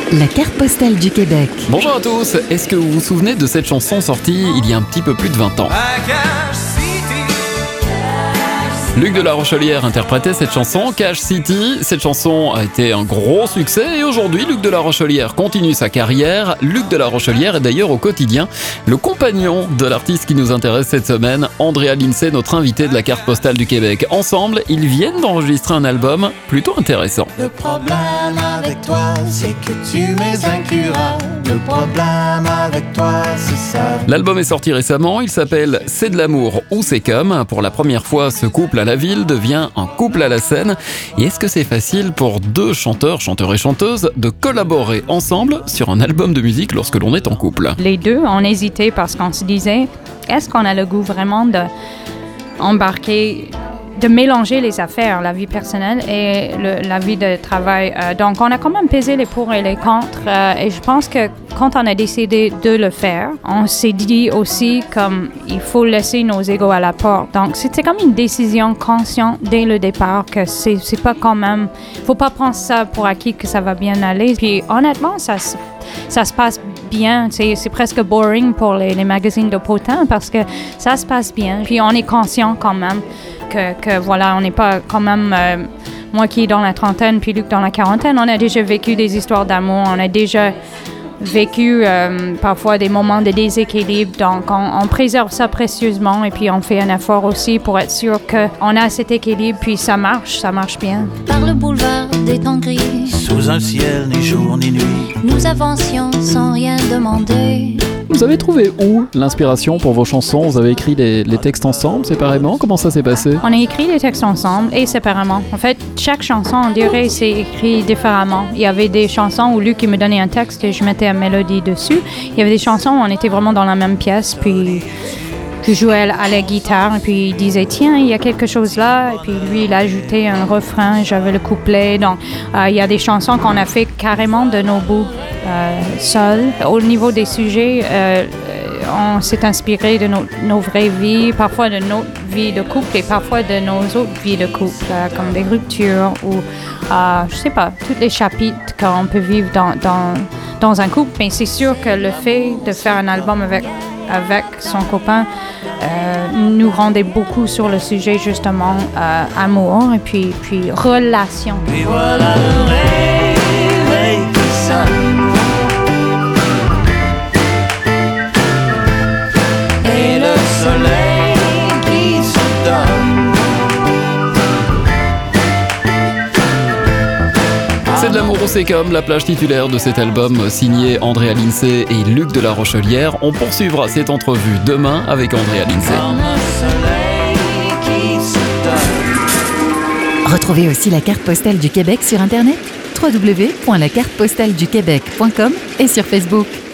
La carte postale du Québec. Bonjour à tous, est-ce que vous vous souvenez de cette chanson sortie il y a un petit peu plus de 20 ans? Luc de La Rochelière interprétait cette chanson, Cash City. Cette chanson a été un gros succès et aujourd'hui, Luc de La Rochelière continue sa carrière. Luc de La Rochelière est d'ailleurs au quotidien le compagnon de l'artiste qui nous intéresse cette semaine, Andrea Lindsay, notre invité de la carte postale du Québec. Ensemble, ils viennent d'enregistrer un album plutôt intéressant. Le problème avec toi, c'est que tu m'es incurable. Le problème avec toi, c'est ça. L'album est sorti récemment, il s'appelle C'est de l'amour ou c'est comme. Pour la première fois, ce couple à la ville devient un couple à la scène. Et est-ce que c'est facile pour deux chanteurs et chanteuses de collaborer ensemble sur un album de musique lorsque l'on est en couple? Les deux, on hésitait parce qu'on se disait, est-ce qu'on a le goût vraiment d'embarquer, de mélanger les affaires, la vie personnelle et la vie de travail. Donc, on a quand même pesé les pour et les contre. Et je pense que quand on a décidé de le faire, on s'est dit aussi comme il faut laisser nos égos à la porte. Donc, c'était comme une décision consciente dès le départ que c'est pas quand même... faut pas prendre ça pour acquis que ça va bien aller. Puis, honnêtement, ça se passe bien. C'est presque boring pour les magazines de potins parce que ça se passe bien. Puis, on est conscient quand même que voilà, on n'est pas quand même... moi qui est dans la trentaine, puis Luc dans la quarantaine, on a déjà vécu des histoires d'amour, on a déjà vécu parfois des moments de déséquilibre. Donc, on préserve ça précieusement et puis on fait un effort aussi pour être sûr qu'on a cet équilibre, puis ça marche bien. Par le boulevard des temps gris, Sous un ciel ni jour ni nuit, nous avancions sans rien demander. Vous avez trouvé où l'inspiration pour vos chansons? Vous avez écrit les textes ensemble, séparément? Comment ça s'est passé? On a écrit les textes ensemble et séparément. En fait, chaque chanson, on dirait, c'est écrit différemment. Il y avait des chansons où Luc il me donnait un texte et je mettais une mélodie dessus. Il y avait des chansons où on était vraiment dans la même pièce, puis je jouais à la guitare et puis il disait tiens, il y a quelque chose là, et puis lui il a ajouté un refrain, j'avais le couplet. Donc il y a des chansons qu'on a fait carrément de nos bouts seuls. Au niveau des sujets, on s'est inspiré de nos vraies vies, parfois de notre vie de couple et parfois de nos autres vies de couple, comme des ruptures ou je sais pas, tous les chapitres qu'on peut vivre dans un couple. Mais c'est sûr que le fait de faire un album avec son copain nous rendait beaucoup sur le sujet justement amour et puis relation. et voilà le réveil qui sonne. Et le soleil qui se donne. C'est de l'amour ou c'est comme, la plage titulaire de cet album signé Andrea Lindsay et Luc de La Rochelière. On poursuivra cette entrevue demain avec Andrea Lindsay. Comme un soleil qui se donne. Retrouvez aussi la carte postale du Québec sur Internet, www.lacartepostaleduquebec.com et sur Facebook.